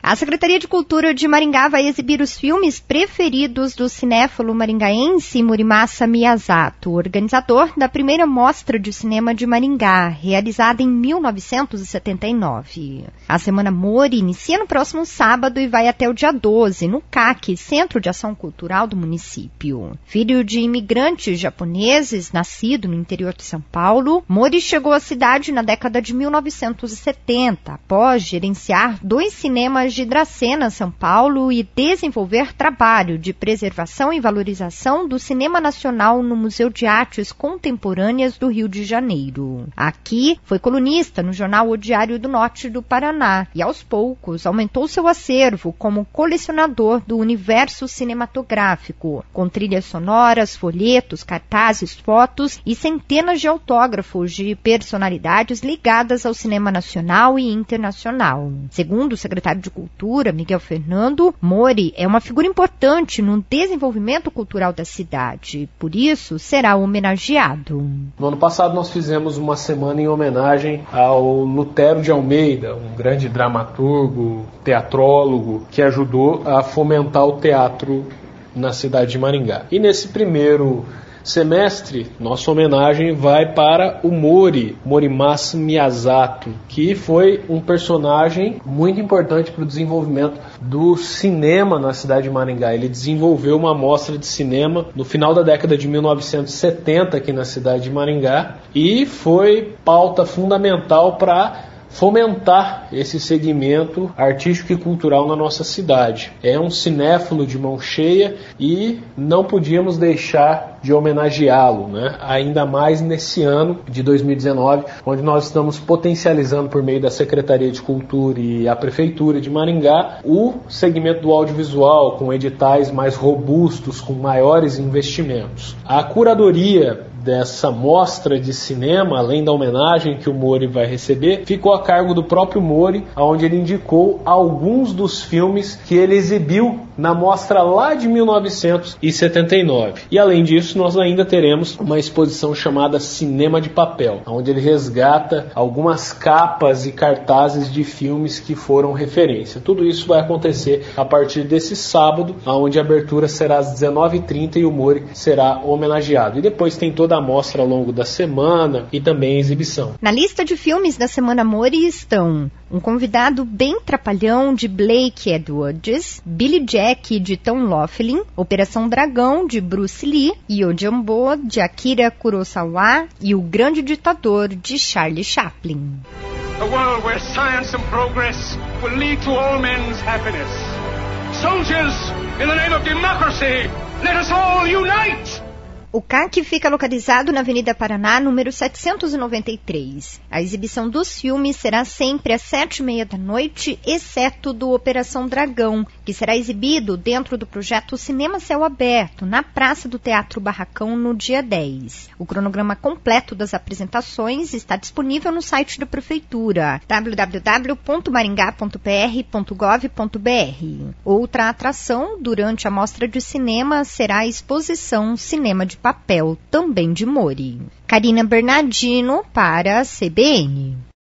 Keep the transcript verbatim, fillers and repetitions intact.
A Secretaria de Cultura de Maringá vai exibir os filmes preferidos do cinéfilo maringaense Murimasa Miyazato, organizador da primeira Mostra de Cinema de Maringá, realizada em mil novecentos e setenta e nove. A Semana Mori inicia no próximo sábado e vai até o dia doze, no C A C, Centro de Ação Cultural do município. Filho de imigrantes japoneses, nascido no interior de São Paulo, Mori chegou à cidade na década de mil novecentos e setenta, após gerenciar dois cinemas de Dracena, São Paulo, e desenvolver trabalho de preservação e valorização do cinema nacional no Museu de Artes Contemporâneas do Rio de Janeiro. Aqui, foi colunista no jornal O Diário do Norte do Paraná e, aos poucos, aumentou seu acervo como colecionador do universo cinematográfico, com trilhas sonoras, folhetos, cartazes, fotos e centenas de autógrafos de personalidades ligadas ao cinema nacional e internacional. Segundo o secretário de Cultura, Miguel Fernando, Mori é uma figura importante no desenvolvimento cultural da cidade. Por isso, será homenageado. No ano passado, nós fizemos uma semana em homenagem ao Lutero de Almeida, um grande dramaturgo, teatrólogo, que ajudou a fomentar o teatro na cidade de Maringá. E nesse primeiro semestre, nossa homenagem vai para o Mori, Murimasa Miyazato, que foi um personagem muito importante para o desenvolvimento do cinema na cidade de Maringá. Ele desenvolveu uma mostra de cinema no final da década de mil novecentos e setenta aqui na cidade de Maringá e foi pauta fundamental para fomentar esse segmento artístico e cultural na nossa cidade. É um cinéfilo de mão cheia e não podíamos deixar de homenageá-lo, né? Ainda mais nesse ano de dois mil e dezenove, onde nós estamos potencializando por meio da Secretaria de Cultura e a Prefeitura de Maringá o segmento do audiovisual, com editais mais robustos, com maiores investimentos. A curadoria dessa mostra de cinema, além da homenagem que o Mori vai receber, ficou a cargo do próprio Mori, onde ele indicou alguns dos filmes que ele exibiu na mostra lá de mil novecentos e setenta e nove. E além disso, nós ainda teremos uma exposição chamada Cinema de Papel, onde ele resgata algumas capas e cartazes de filmes que foram referência. Tudo isso vai acontecer a partir desse sábado, onde a abertura será às dezenove e trinta e o Mori será homenageado. E depois tem toda a mostra ao longo da semana e também a exibição. Na lista de filmes da Semana Mori estão Um Convidado Bem Trapalhão, de Blake Edwards, Billy Jack, de Tom Laughlin, Operação Dragão, de Bruce Lee, Yojimbo, de Akira Kurosawa e O Grande Ditador, de Charlie Chaplin. A world where science and progress will lead to all men's happiness. Soldiers, in the name of democracy, let us all unite! O C A C fica localizado na Avenida Paraná, número setecentos e noventa e três. A exibição dos filmes será sempre às sete e meia da noite, exceto do Operação Dragão, que será exibido dentro do projeto Cinema Céu Aberto, na Praça do Teatro Barracão, no dia dez. O cronograma completo das apresentações está disponível no site da Prefeitura, w w w ponto maringá ponto p r ponto gov ponto b r. Outra atração durante a mostra de cinema será a exposição Cinema de Papel, também de Mori. Karina Bernardino para a C B N.